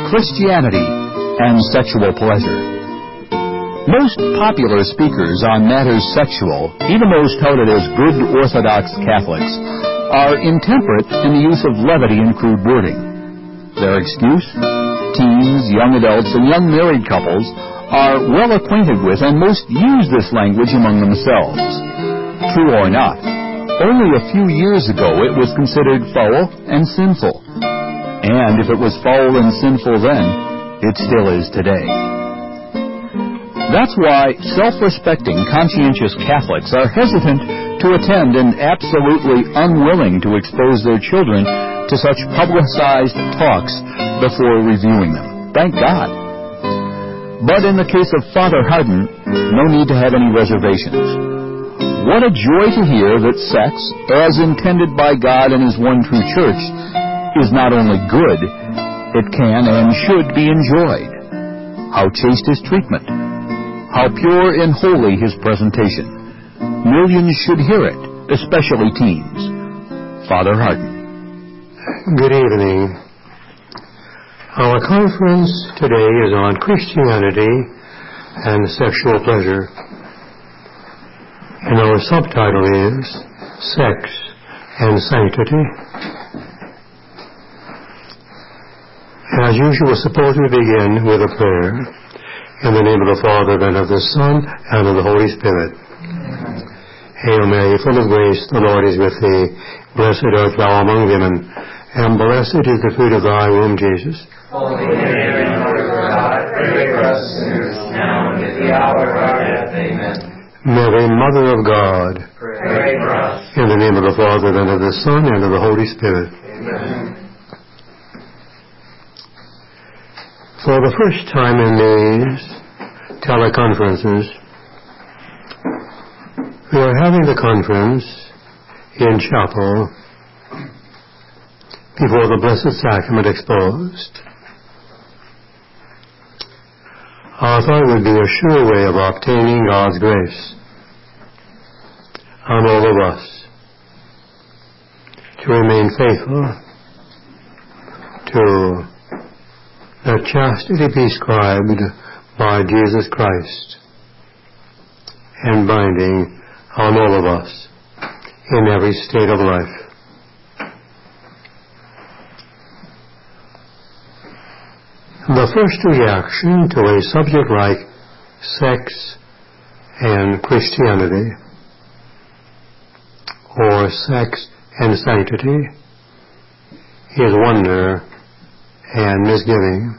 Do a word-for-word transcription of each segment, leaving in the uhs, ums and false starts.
Christianity and Sexual Pleasure. Most popular speakers on matters sexual, even those touted as good Orthodox Catholics, are intemperate in the use of levity and crude wording. Their excuse? Teens, young adults, and young married couples are well acquainted with and most use this language among themselves. True or not, only a few years ago it was considered foul and sinful. And if it was foul and sinful then, it still is today. That's why self-respecting, conscientious Catholics are hesitant to attend and absolutely unwilling to expose their children to such publicized talks before reviewing them. Thank God. But in the case of Father Hardin, no need to have any reservations. What a joy to hear that sex, as intended by God and His one true church, is not only good, it can and should be enjoyed. How chaste His treatment. How pure and holy His presentation. Millions should hear it, especially teens. Father Hardin. Good evening. Our conference today is on Christianity and sexual pleasure. And our subtitle is Sex and Sanctity. As usual, suppose we begin with a prayer. In the name of the Father, and of the Son, and of the Holy Spirit. Amen. Hail Mary, full of grace, the Lord is with thee. Blessed art thou among women, and blessed is the fruit of thy womb, Jesus. Holy Mary, Mother of God, pray for us sinners, now and at the hour of our death. Amen. Mary, Mother of God, pray for us. In the name of the Father, and of the Son, and of the Holy Spirit. Amen. For the first time in these teleconferences, we are having the conference in chapel before the Blessed Sacrament exposed. I thought it would be a sure way of obtaining God's grace on all of us to remain faithful to the chastity prescribed by Jesus Christ and binding on all of us in every state of life. The first reaction to a subject like sex and Christianity, or sex and sanctity, is wonder and misgiving.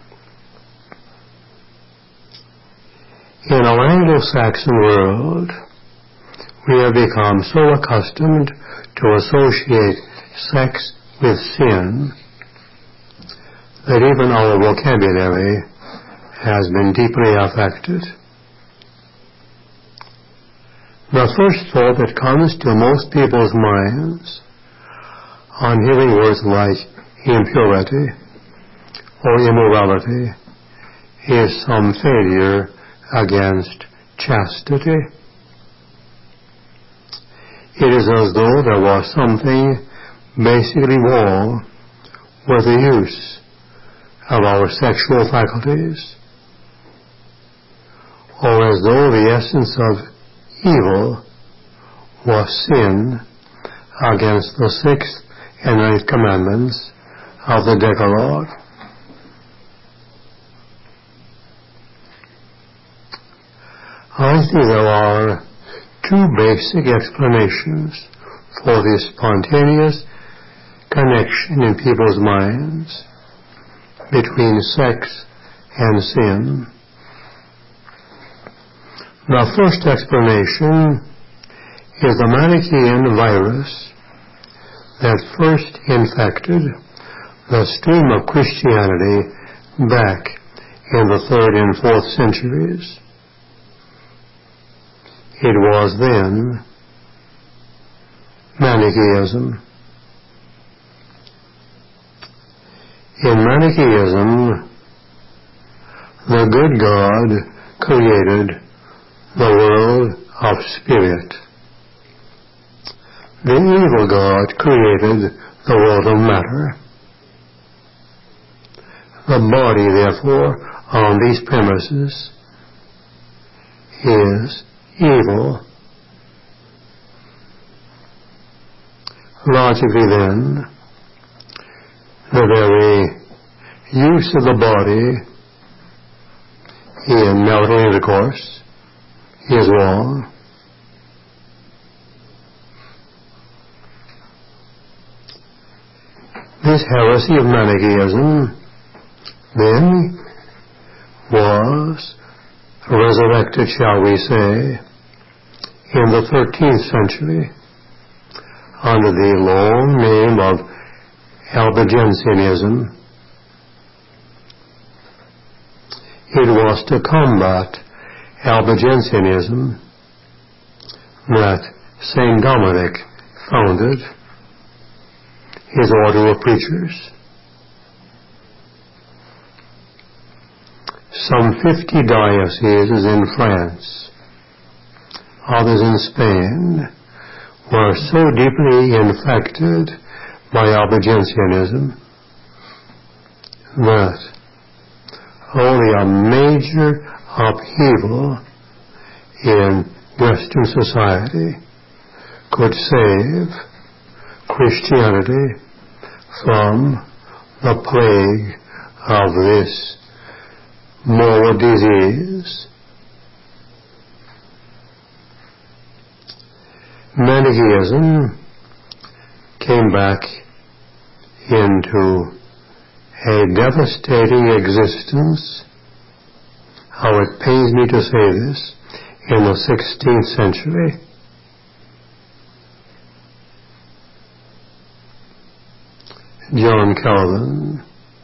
In our Anglo-Saxon world, we have become so accustomed to associate sex with sin that even our vocabulary has been deeply affected. The first thought that comes to most people's minds on hearing words like impurity or immorality is some failure against chastity. It is as though there was something basically wrong with the use of our sexual faculties, or as though the essence of evil was sin against the sixth and ninth commandments of the Decalogue. I think there are two basic explanations for this spontaneous connection in people's minds between sex and sin. The first explanation is the Manichaean virus that first infected the stream of Christianity back in the third and fourth centuries. It was then Manichaeism. In Manichaeism, the good God created the world of spirit. The evil God created the world of matter. The body, therefore, on these premises is evil. Logically then, the very use of the body in marital intercourse is wrong. This heresy of Manichaeism then was resurrected, shall we say, in the thirteenth century under the long name of Albigensianism. It was to combat Albigensianism that Saint Dominic founded his order of preachers. Some fifty dioceses in France, others in Spain, were so deeply infected by Albigensianism that only a major upheaval in Western society could save Christianity from the plague of this moral disease. Manichaeism came back into a devastating existence, how it pains me to say this, in the sixteenth century. John Calvin,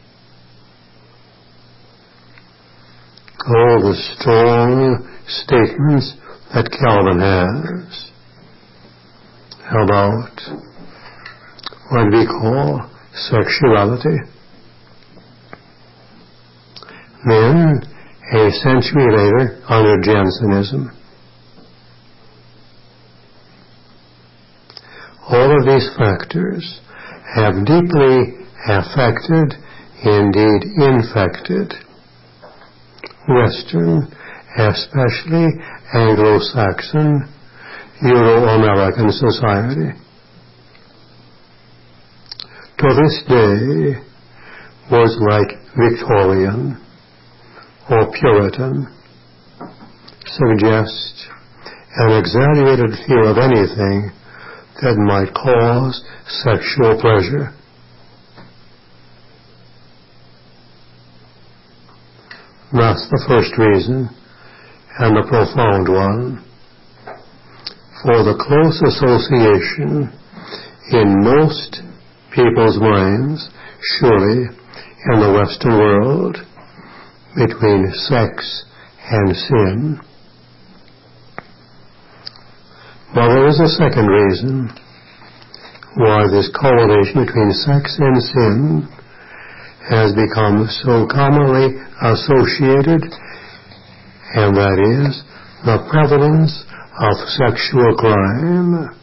all the strong statements that Calvin has about what we call sexuality. Then, a century later, under Jansenism, all of these factors have deeply affected, indeed infected, Western, especially Anglo-Saxon, Euro-American society. To this day, words like Victorian or Puritan suggest an exaggerated fear of anything that might cause sexual pleasure. That's the first reason, and the profound one, for the close association in most people's minds, surely in the Western world, between sex and sin. But there is a second reason why this correlation between sex and sin has become so commonly associated, and that is the prevalence of sexual crime.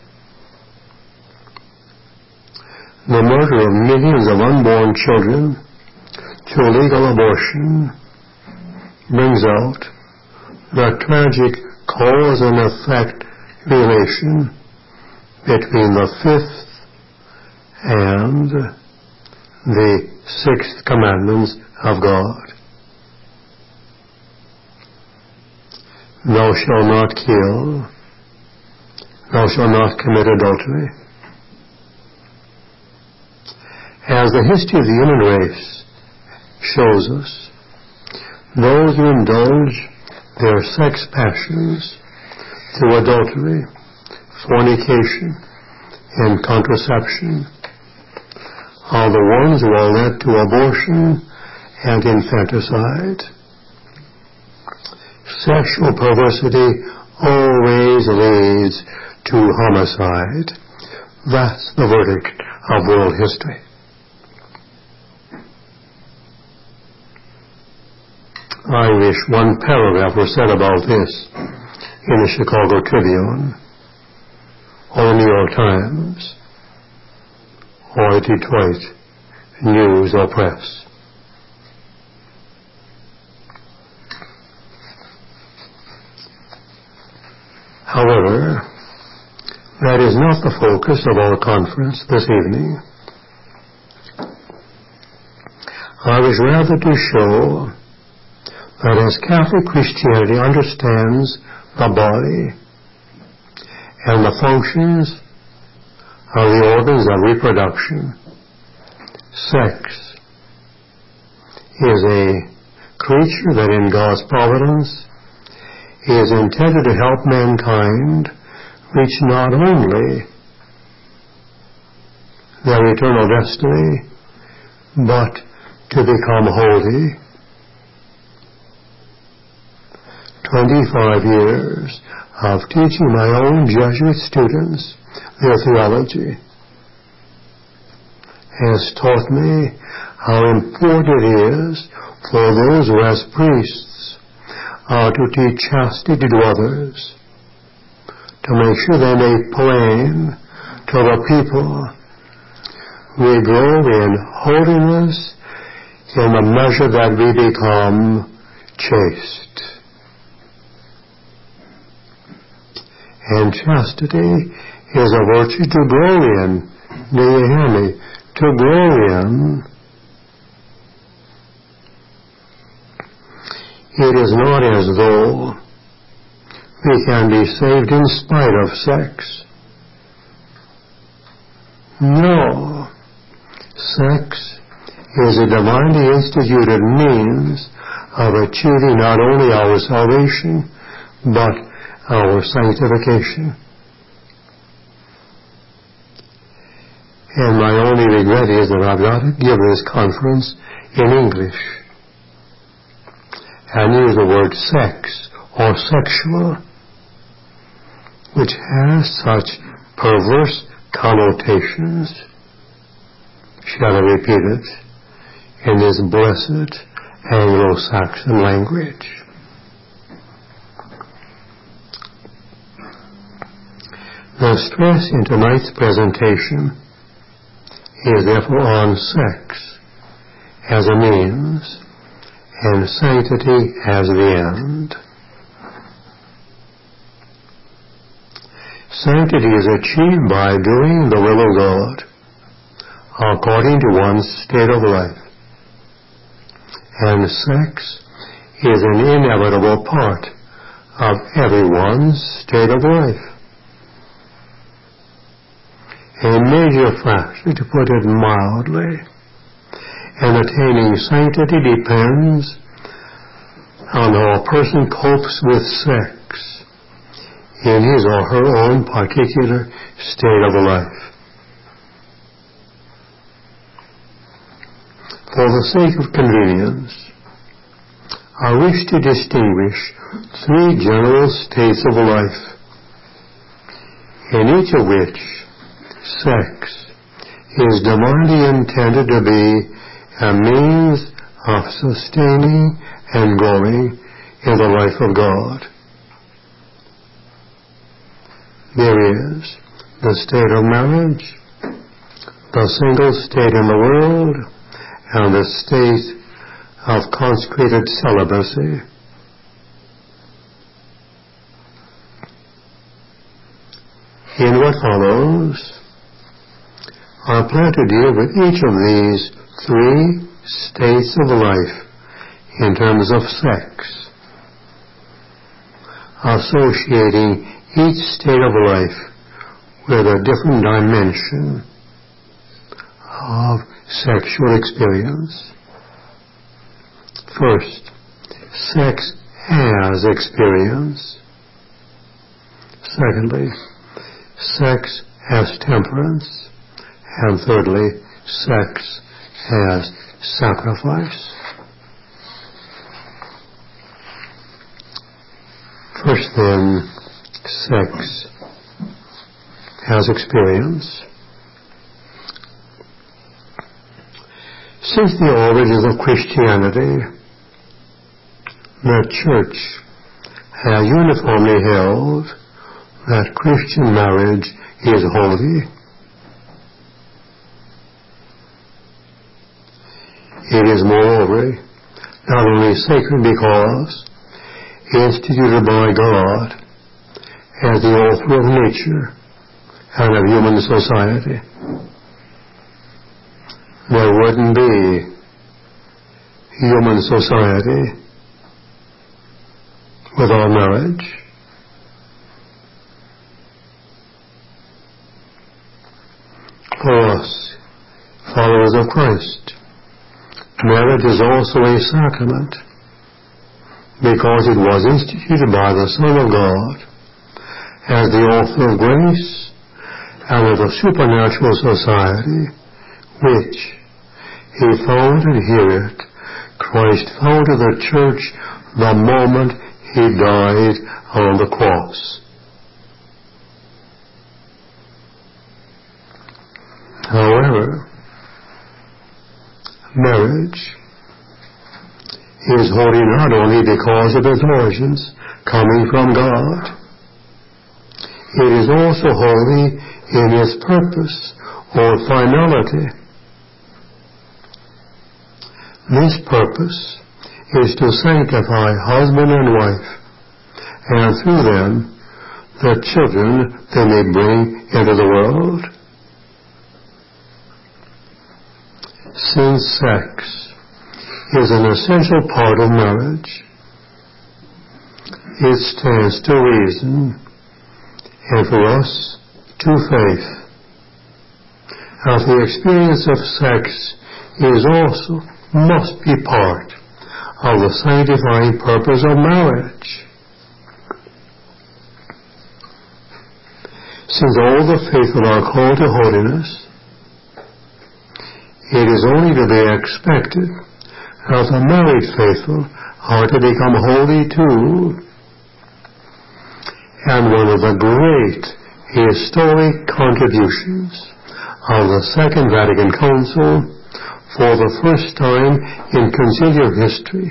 The murder of millions of unborn children through legal abortion brings out the tragic cause and effect relation between the fifth and the sixth commandments of God. Thou shalt not kill. Thou shalt not commit adultery. As the history of the human race shows us, those who indulge their sex passions through adultery, fornication, and contraception are the ones who are led to abortion and infanticide. Sexual perversity always leads to homicide. That's the verdict of world history. I wish one paragraph were said about this in the Chicago Tribune, or the New York Times, or the Detroit News or Press. However, that is not the focus of our conference this evening. I wish rather to show that as Catholic Christianity understands the body and the functions of the organs of reproduction, sex is a creature that in God's providence is intended to help mankind reach not only their eternal destiny, but to become holy. Twenty-five years of teaching my own Jesuit students their theology has taught me how important it is for those who as priests are to teach chastity to others, to make sure they make plain to the people we grow in holiness in the measure that we become chaste. And chastity is a virtue to grow in. Do you hear me? To grow in. It is not as though we can be saved in spite of sex. No. Sex is a divinely instituted means of achieving not only our salvation, but our sanctification. And my only regret is that I've got to give this conference in English and use the word sex or sexual, which has such perverse connotations. Shall I repeat it in this blessed Anglo-Saxon language? The stress in tonight's presentation is therefore on sex as a means and sanctity as the end. Sanctity is achieved by doing the will of God according to one's state of life, and sex is an inevitable part of everyone's state of life. A major factor, to put it mildly, and attaining sanctity depends on how a person copes with sex in his or her own particular state of life. For the sake of convenience, I wish to distinguish three general states of life, in each of which sex is divinely intended to be a means of sustaining and growing in the life of God. There is the state of marriage, the single state in the world, and the state of consecrated celibacy. In what follows, I plan to deal with each of these three states of life in terms of sex, associating each state of life with a different dimension of sexual experience. First, sex as experience. Secondly, sex as temperance. And thirdly, sex as sacrifice. First then, sex as experience. Since the origins of Christianity, the Church has uniformly held that Christian marriage is holy. It is, moreover, not only sacred because instituted by God as the author of nature and of human society. There wouldn't be human society without marriage. For us, followers of Christ, marriage is also a sacrament because it was instituted by the Son of God as the author of grace and of the supernatural society which he founded here. Christ founded the church the moment he died on the cross. However, marriage is holy not only because of its origins coming from God, it is also holy in its purpose or finality. This purpose is to sanctify husband and wife, and through them the children they may bring into the world. Since sex is an essential part of marriage, it stands to reason, and for us, to faith, that the experience of sex is also, must be part of the sanctifying purpose of marriage. Since all the faithful are called to holiness, it is only to be expected that the married faithful are to become holy too. And one of the great historic contributions of the Second Vatican Council for the first time in conciliar history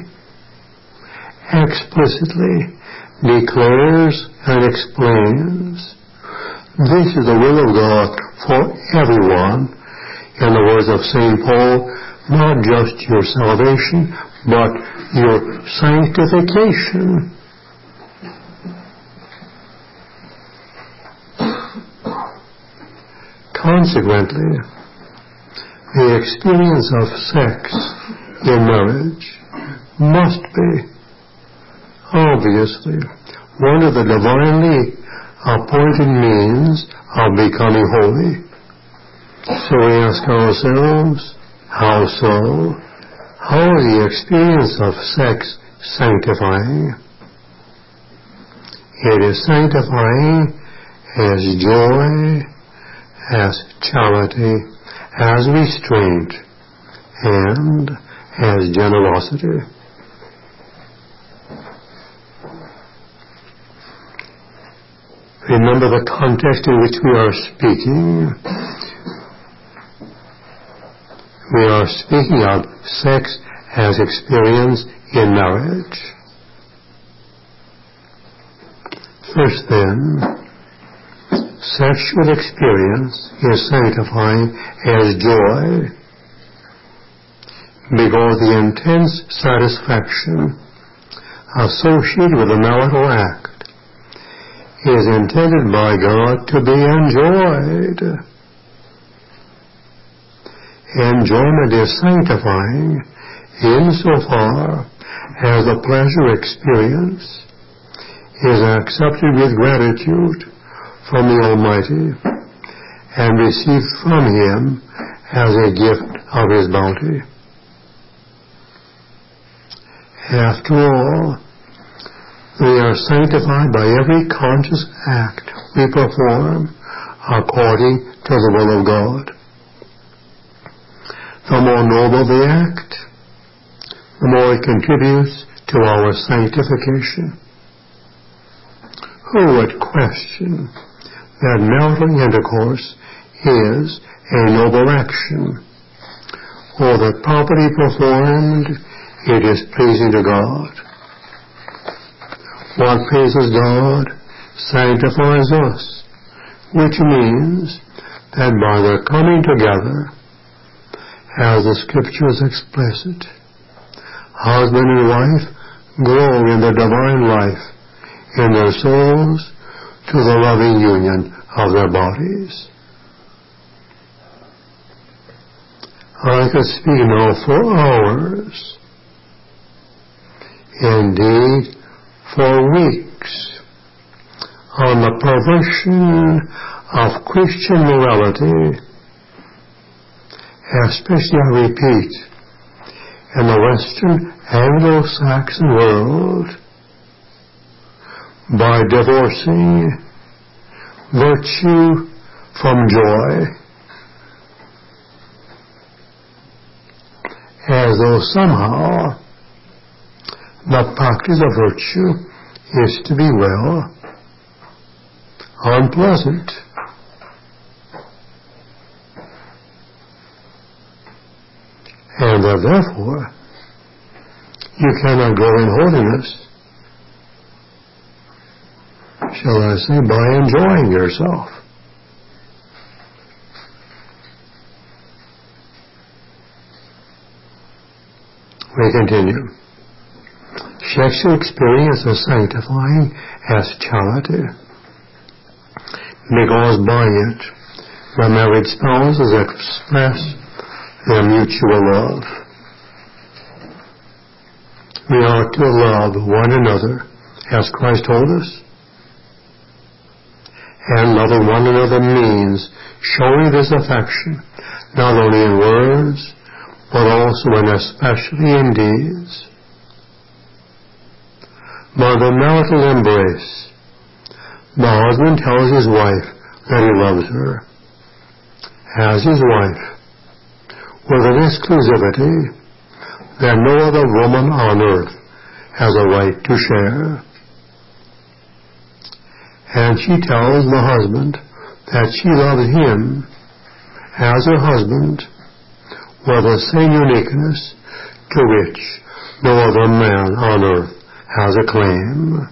explicitly declares and explains, this is the will of God for everyone. In the words of Saint Paul, not just your salvation, but your sanctification. Consequently, the experience of sex in marriage must be, obviously, one of the divinely appointed means of becoming holy. So we ask ourselves, how so? How is the experience of sex sanctifying? It is sanctifying as joy, as charity, as restraint, and as generosity. Remember the context in which we are speaking. We are speaking of sex as experience in marriage. First then, sexual experience is sanctifying as joy because the intense satisfaction associated with the marital act is intended by God to be enjoyed. Enjoyment is sanctifying insofar as the pleasure experience is accepted with gratitude from the Almighty and received from Him as a gift of His bounty. After all, we are sanctified by every conscious act we perform according to the will of God. The more noble the act, the more it contributes to our sanctification. Who would question that marital intercourse is a noble action, or that properly performed it is pleasing to God? What pleases God sanctifies us, which means that by their coming together, as the Scriptures explicit, husband and wife grow in the divine life in their souls to the loving union of their bodies. I could speak now for hours, indeed for weeks, on the perversion of Christian morality, especially, I repeat, in the Western Anglo-Saxon world, by divorcing virtue from joy, as though somehow the practice of virtue is to be, well, unpleasant. And that therefore you cannot grow in holiness, shall I say, by enjoying yourself. We continue. Sexual experience is sanctifying as charity, because by it the married spouses express their mutual love. We are to love one another as Christ told us. And loving one another means showing this affection not only in words, but also and especially in deeds. By the marital embrace, the husband tells his wife that he loves her, as his wife, with an exclusivity that no other woman on earth has a right to share. And she tells the husband that she loves him as her husband, with the same uniqueness to which no other man on earth has a claim.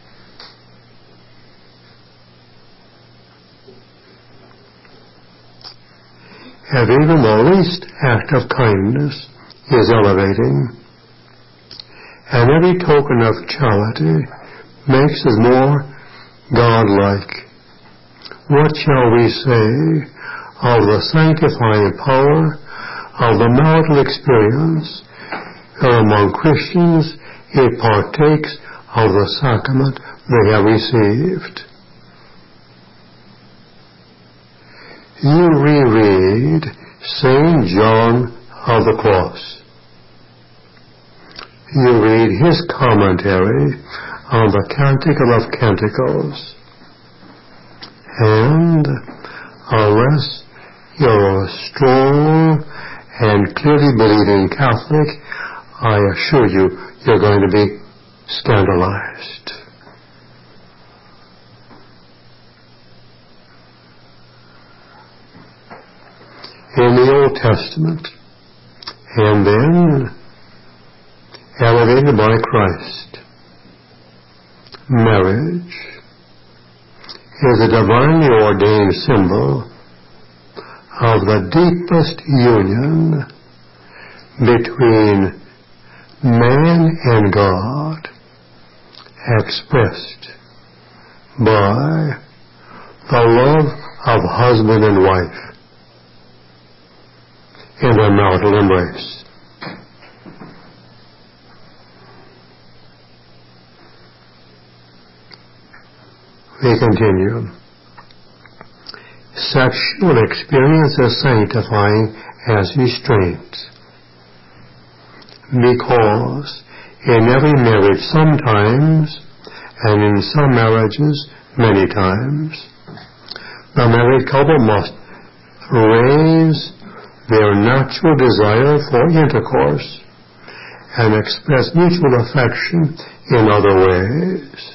And even the least act of kindness is elevating, and every token of charity makes us more God-like. What shall we say of the sanctifying power of the marital experience, where among Christians it partakes of the sacrament they have received? You reread Saint John of the Cross. You read his commentary on the Canticle of Canticles, and unless you're a strong and clearly believing Catholic, I assure you, you're going to be scandalized. In the Old Testament, and then elevated by Christ, marriage is a divinely ordained symbol of the deepest union between man and God, expressed by the love of husband and wife in their marital embrace. We continue. Sexual experience is sanctifying as restraint, because in every marriage sometimes, and in some marriages many times, the married couple must raise their natural desire for intercourse and express mutual affection in other ways.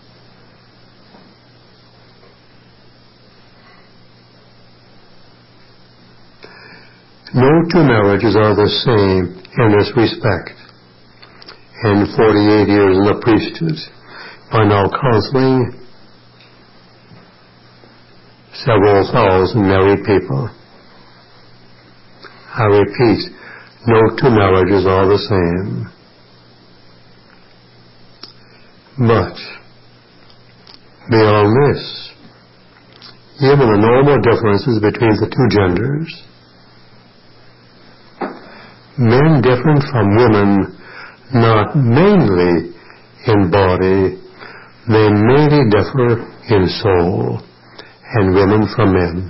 No two marriages are the same in this respect. In forty-eight years in the priesthood, by now counseling several thousand married people, I repeat, no two marriages are the same. But Beyond this, even the normal differences between the two genders, men different from women not mainly in body, they mainly differ in soul, and women from men.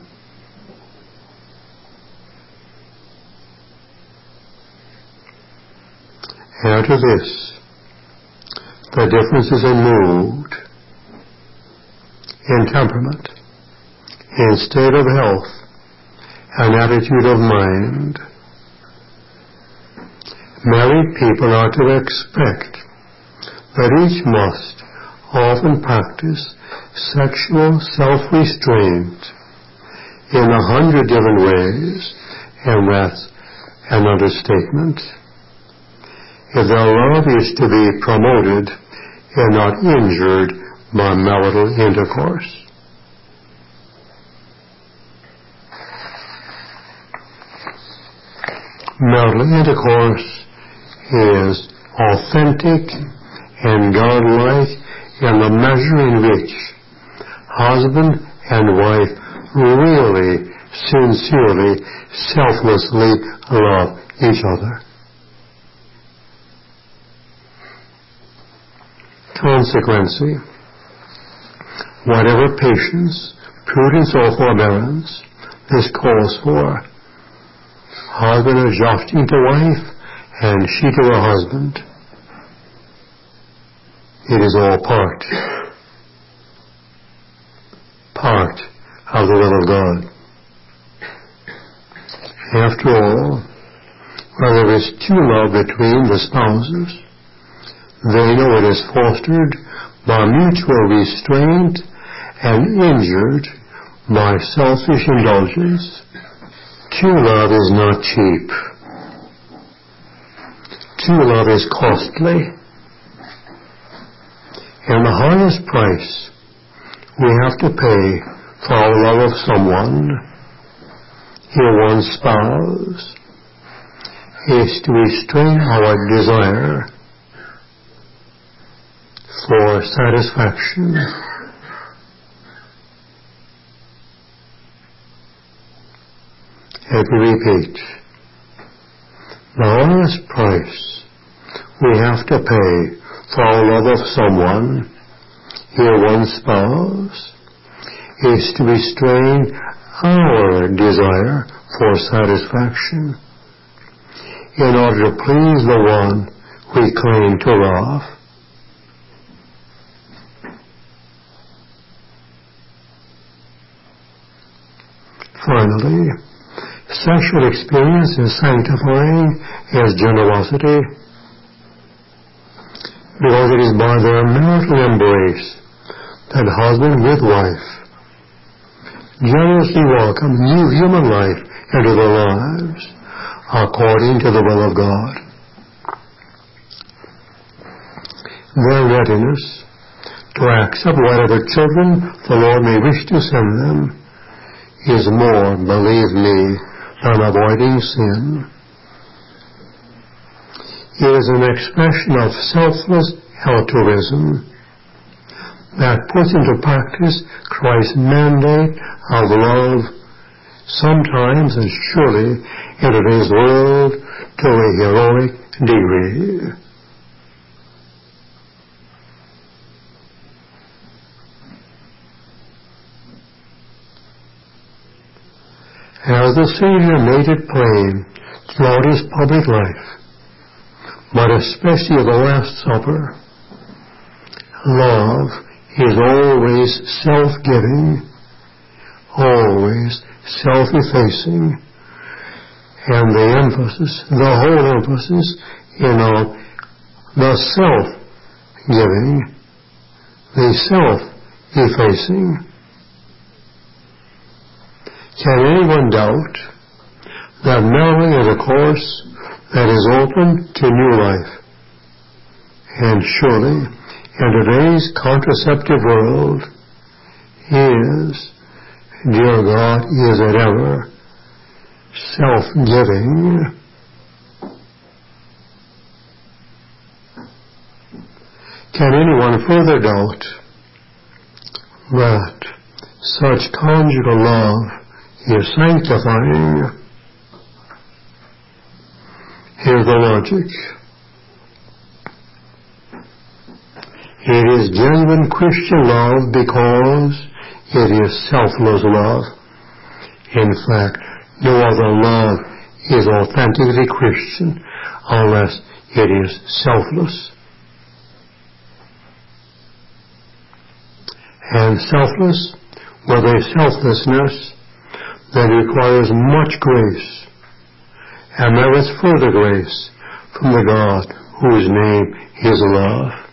Add to this the differences in mood, in temperament, in state of health, and attitude of mind. Married people are to expect that each must often practice sexual self-restraint in a hundred different ways, and that's an understatement. If their love is to be promoted and not injured by marital intercourse. Marital intercourse is authentic and godlike in the measure in which husband and wife really, sincerely, selflessly love each other. Consequently, whatever patience, prudence, or forbearance this calls for, husband adjusting to wife and she to her husband, it is all part, part of the will of God. After all, where there is true love between the spouses, they know it is fostered by mutual restraint and injured by selfish indulgence. True love is not cheap. True love is costly. And the highest price we have to pay for our love of someone, here one's spouse, is to restrain our desire for satisfaction. Let me repeat. The highest price we have to pay for our love of someone, here one spouse, is to restrain our desire for satisfaction in order to please the one we claim to love. Finally, sexual experience is sanctifying as generosity, because it is by their marital embrace that husband with wife generously welcome new human life into their lives according to the will of God. Their readiness to accept whatever children the Lord may wish to send them is more, believe me, than avoiding sin. It is an expression of selfless altruism that puts into practice Christ's mandate of love, sometimes and surely in today's world to a heroic degree. As the Savior made it plain throughout his public life, but especially at the Last Supper, love is always self-giving, always self-effacing, and the emphasis, the whole emphasis, you know, the self-giving, the self-effacing. Can anyone doubt that marrying is a course that is open to new life? And surely, in today's contraceptive world, is, dear God, is it ever self-giving? Can anyone further doubt that such conjugal love is sanctifying. Here's the logic. It is genuine Christian love because it is selfless love. In fact, no other love is authentically Christian unless it is selfless. And selfless, with a selflessness that requires much grace and merits further grace from the God whose name is love.